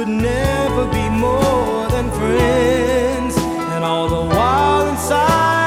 could never be more than friends. And all the while inside